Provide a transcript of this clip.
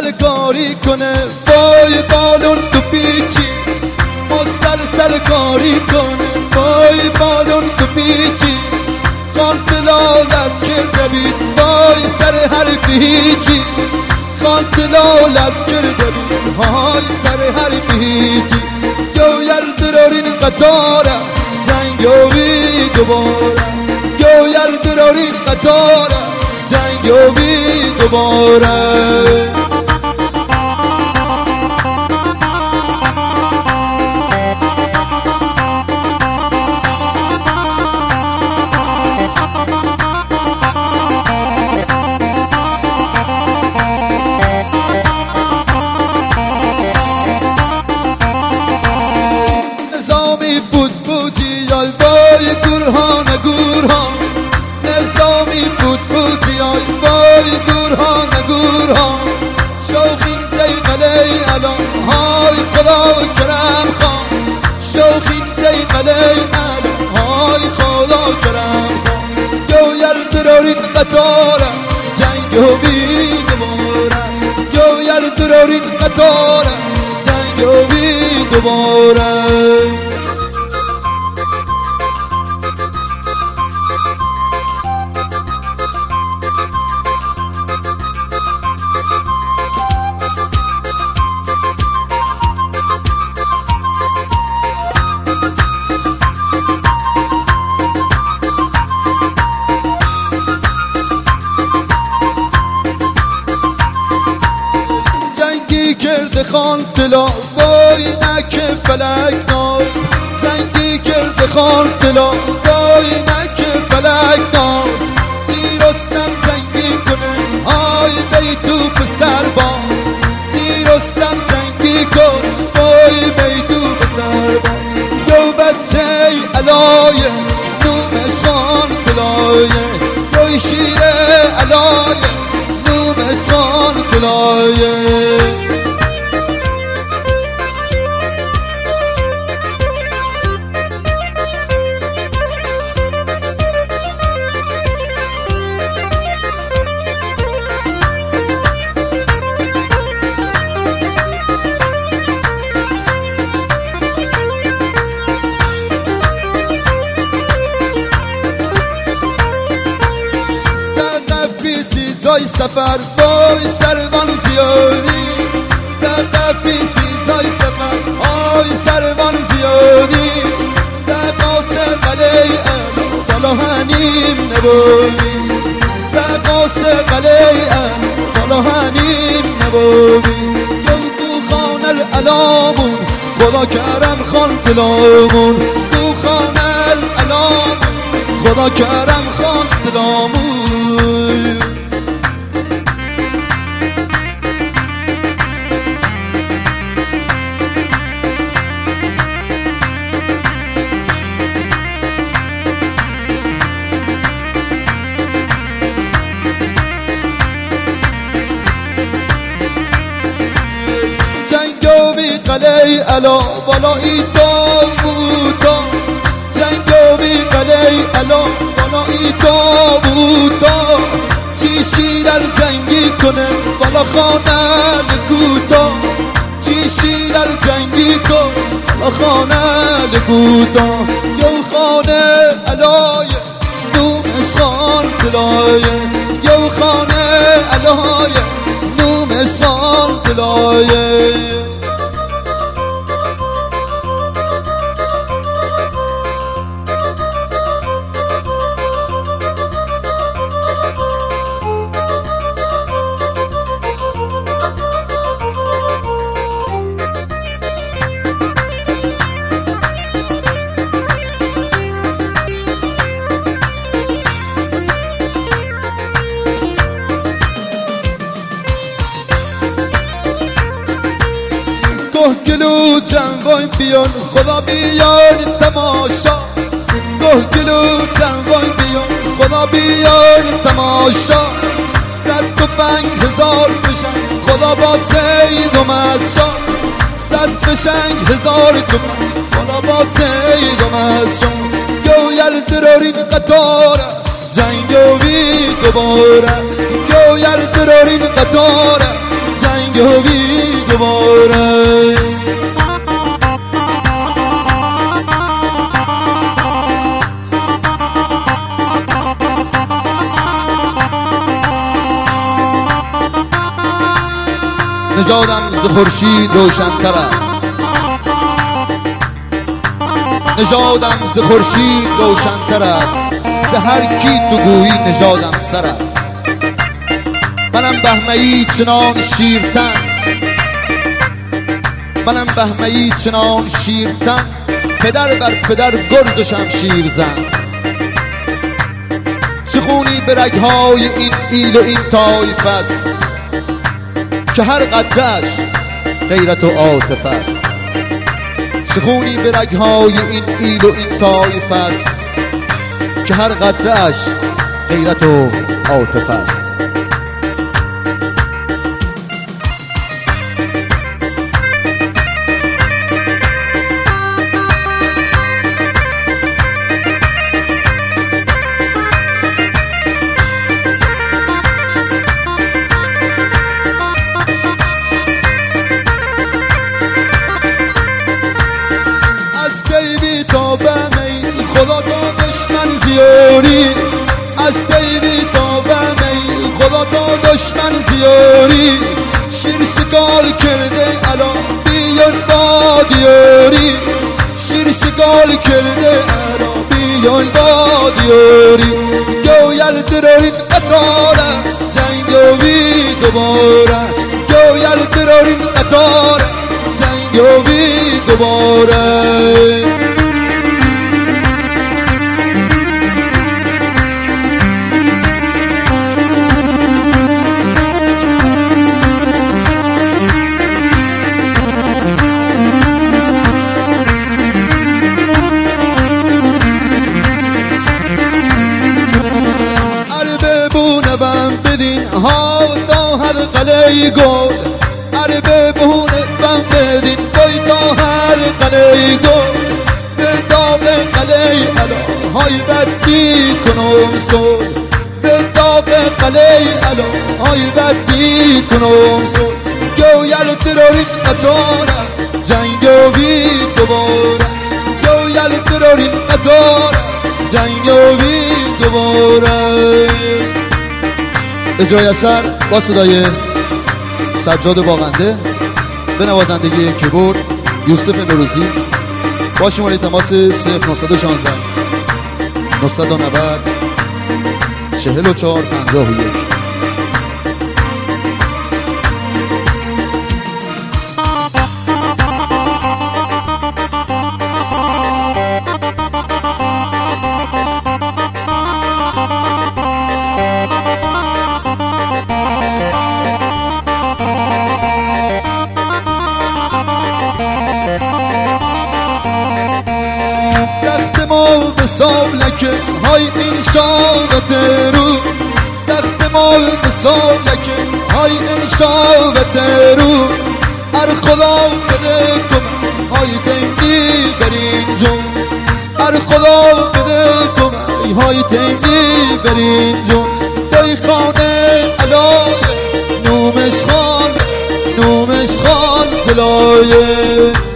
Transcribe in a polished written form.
مسلسل کاری کنه وای بالون تو پیچی مسلسل کاری کنه وای بالون تو پیچی خان دلالت کرده بید وای سر حرف هیچی خان دلالت کرده بید وای سر حرف هیچی گویل درارین قطاره جنگوی دوباره گویل درارین قطاره جنگوی دوباره نظامی بود بودی آی وای گورهان گورهان نظامی بود بودی آی وای گورهان گورهان شوخین زیقلی الان های خدا کرم خان شوخین زیقلی الان های خدا کرم خان گویل درارین قطاره جنگوی دوباره گویل درارین قطاره جنگوی دوباره کرده خان دلا وای نک فلک ناز زنگی کرده خان دلا وای نک فلک ناز تیرستم جنگی کنه های بیتو پسر باز تیرستم جنگی کن وای بیتو پسر باز یو بچه علایه نومش خان دلایه یوی شیر علایه نومش خان دلایه جای سفر وای سروان زیادی استقفیسی جای سفر آی سروان زیادی دقاس قلی بالا هنیم نبودی دقاس قلی بالا هنیم نبودی یو تو خان الالامون خدا کرم خان دلامون تو خان الالامون خدا کرم خان دلامون قلی علا بالایی داوودا جنگوی قلی علا بالایی داوودا چی شیر الجنگی کنه بالا خانه لگودا چی شیر الجنگی کن بالا خانه لگودا یو خانه علایه نومش خان دلایه یو خانه علایه نومش خان دلایه گلو جنوای بیان خدا بیان تماشا گلو جنوای بیان خدا بیان تماشا 105,000 بشن خدا با سید و مسا 100 بشن 1000 تومن خدا با سید و مسا گویل درارین قطاره جنگوی دوباره گویل درارین قطاره جنگاوی دوباره. نژادم ز خورشید روشن‌تر است، نژادم ز خورشید روشن‌تر است، ز هر کی تو گویی نژادم سر است. منم بهمه‌ای چنان شیرتن، منم بهمه‌ای چنان شیرتن، پدر بر پدر گرز و شمشیر زن. چه خونی به رگ‌های این ایل و این طایفه است که هر قطره‌اش غیرت و عاطفه است. چه خونی به رگ‌های این ایل و این طایفه است که هر قطره‌اش غیرت و عاطفه است. خدا تا دشمن زیاری، از دیوی تا بمی خدا تا دشمن زیاری. شیر سگال کرده الان بیان با دیاری، شیر سگال کرده الان بیان با دیاری. گویل درارین قطاره جنگاوی دوباره، گویل درارین قطاره جنگاوی دوباره. ها تا هر قلعه گل عربه بهونه بم بدین بای تا هر قلعه گل به داغ قلعه علا های بد میکنم سول، به داغ قلعه علا های بد میکنم سول. گویل درارین قطاره جنگاوی دوباره، گویل درارین قطاره جنگاوی دوباره. اجرای اثر با صدای سجاد باغنده، به نوازندگی کیبورد یوسف نوروزی، با شماره تماس 0916 990 4451. به سالکه های این شاوت رو، دخت ما به سالکه های این شاوت رو. ار خدا بده کم های تنگی برین جون، ار خدا بده کم های تنگی برین جون. دای خانه علای نومش خان، نومش خان دلایه.